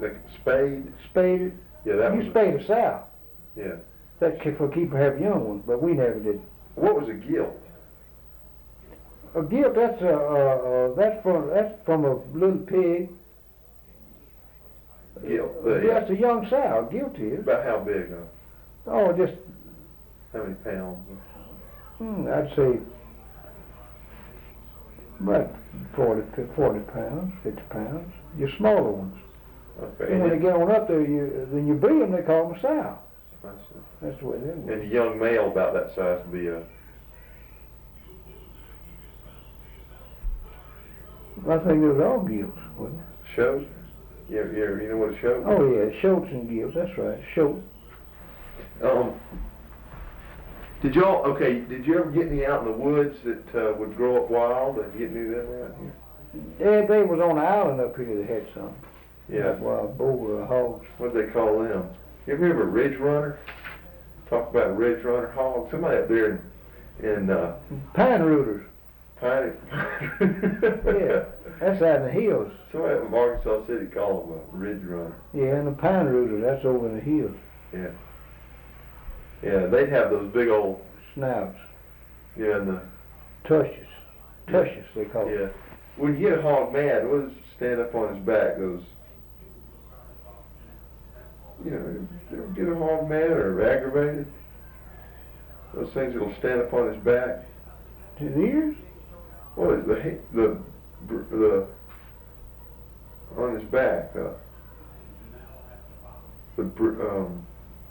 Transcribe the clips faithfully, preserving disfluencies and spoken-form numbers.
like spade? Spade. Yeah, that You was. spade a sow. Yeah. That's for keep her have young ones, but we never did. What was a gilt? A gilt, that's a, uh, uh, that's from that's from a little pig. Gilt. Uh, Uh, that's a young sow. Gilt is. About how big? Huh? Oh, just How many pounds? hmm, I'd say about forty, forty pounds, fifty pounds. Your smaller ones. Okay. And when they get on up there, you then you breed them. They call them a sow. I see. That's the way they work. And a young male about that size would be a. I think it was all gilts, wasn't it? Shoat? You, you, you know what a shoat is? Oh yeah, shoats and gilts. That's right, shoat. Um, did y'all, okay, did you ever get any out in the woods that uh, would grow up wild and get any of them around here? Yeah, they was on the island up here that had some. Yeah. Like wild boar or hogs. What do they call them? You ever hear of a ridge runner? Talk about ridge runner hogs. Somebody up there in, in uh, Pine rooters. Pine. Yeah, that's out in the hills. Somebody up in Arkansas City called them a ridge runner. Yeah, and the pine rooters, that's over in the hills. Yeah. Yeah, they'd have those big old, Snouts. yeah, and the, Tushes. Tushes, they call it. yeah. When you get a hog mad, what does stand up on his back? Those, you know, you ever get a hog mad or aggravated? Those things that'll stand up on his back. His ears? What is the ha- the br- the on his back? Uh, the br- um.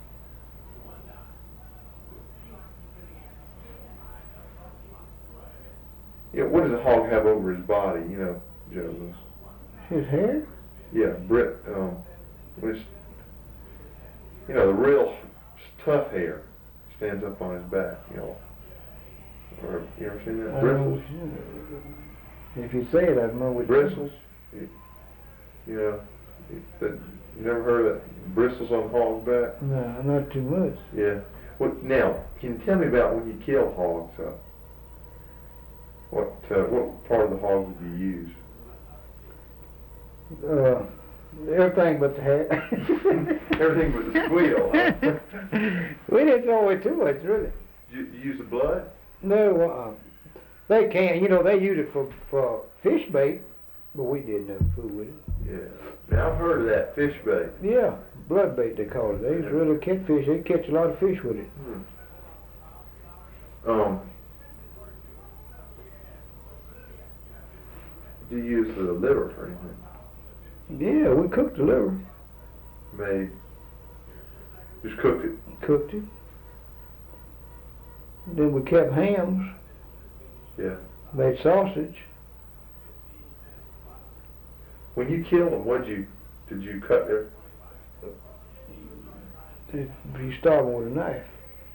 Yeah, what does a hog have over his body? You know, Joe. Those, His hair? yeah, Brit. Um, when it's, you know, the real tough hair stands up on his back. You know. Or you ever seen that? I Bristles. don't- If you say it, I know what Bristles. You, you know, you, that, you never heard of that bristles on hog's back? No, not too much. Yeah. What now? Can you tell me about when you kill hogs? Uh, what uh, what part of the hog would you use? Uh, everything but the hair. Everything but the squeal. Huh? We didn't throw away too much, really. You, you use the blood? No, uh, they can't. You know, they use it for for fish bait, but we didn't have food with it. Yeah. Now I've heard of that fish bait. Yeah, blood bait they call it. They used to really catch fish. They catch a lot of fish with it. Hmm. Um. Do you use the liver for anything? Yeah, we cooked the liver. Made. Just cooked it. Cooked it. Then we kept hams. Yeah. Made sausage. When you killed them, what did you did you cut their? You starve them with a knife.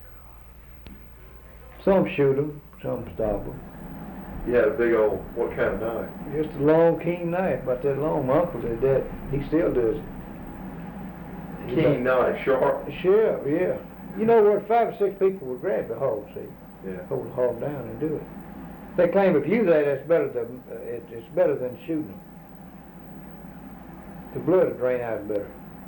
Some shoot them, some starve them. You had a big old what kind of knife? Just a long, keen knife, about that long. My uncle did that. He still does it. He Keen knife, sharp. Sure, yeah. You know what? Five or six people would grab the hog, see, Yeah. hold the hog down and do it. They claim if you do that, it's better than uh, it, it's better than shooting them. The blood will drain out better.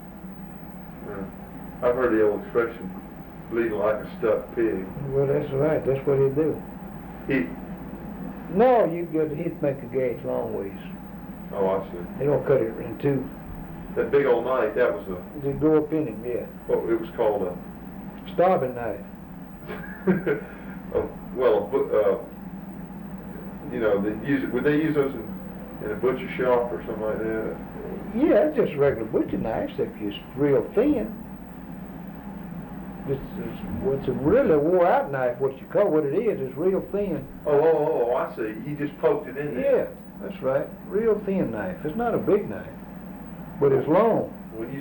Yeah. I've heard the old expression, bleeding like a stuck pig. Well, that's right. That's what he'd do. He. No, you could. He'd make a gauge long ways. Oh, I see. They don't cut it in two. That big old knife, that was a. They go up in him, yeah. What it was called a. Starving knife. oh, well, uh, you know, they use it. Would they use those in, in a butcher shop or something like that? Yeah, it's just a regular butcher knife, except it's real thin. It's, it's, what's a really wore out knife, what you call what it is, is real thin. Oh, oh, oh, oh, I see. You just poked it in there. Yeah, that's right. Real thin knife. It's not a big knife, but it's long. When you